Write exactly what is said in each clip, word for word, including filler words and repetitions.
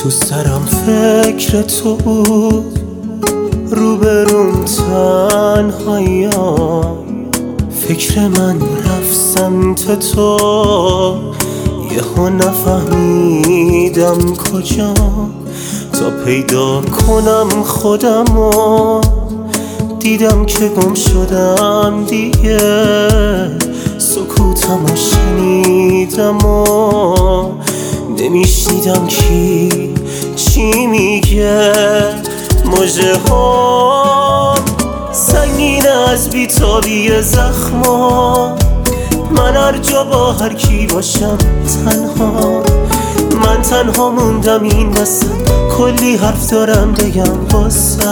تو سرم فکر تو بود، روبرون تنهاییام. فکر من رفت سمت تو، یهو نفهمیدم کجا. تا پیدا کنم خودمو، دیدم که گم شدم دیگه. سکوتمو شنیدم و نمیشنیدم کی چی میگه. مژه ها سنگین از بیتابی زخما. من هر جا با هر کی باشم تنها. من تنها موندم این وسط، کلی حرف دارم بگم واسط.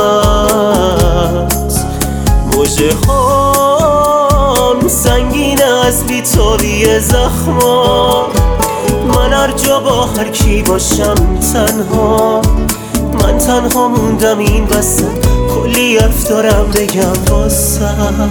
مژه هام سنگین از بیتابی زخما. من هر جا با هر کی باشم تنها. من تنها موندم این وسط، کلی حرف دارم بگم واسط.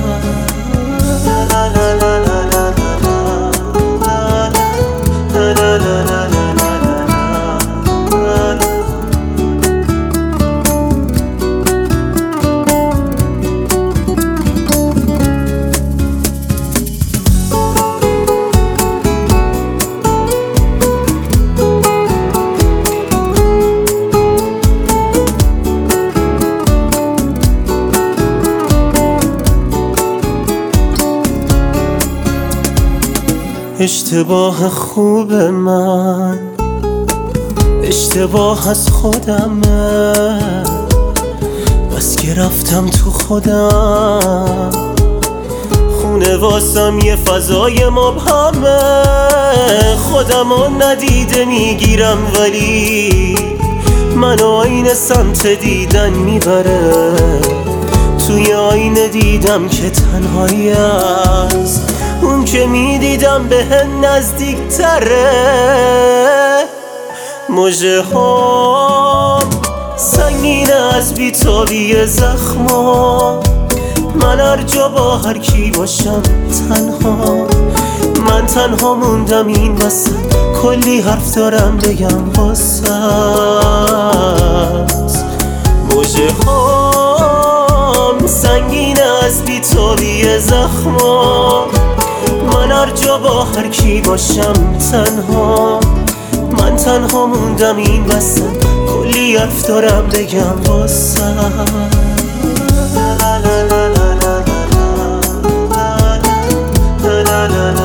اشتباه خوب من، اشتباه از خودمه. بس که رفتم تو خودم، خونه واسم یه فضای مبهمه. خودمو ندیده میگیرم ولی منو آینه سمت دیدن میبره. توی آینه دیدم که تنهایی است، اون که میدیدم به نزدیک تره. مژه ها سنگین از بیتابی زخما. من هر جا با هر کی باشم تنها. من تنها موندم این وسط، کلی حرف دارم بگم واسط. مژه هام سنگین از بیتابی زخما. من هر جا با هر کی باشم تنها. من تنها موندم این وسط، کلی حرف دارم بگم واسط.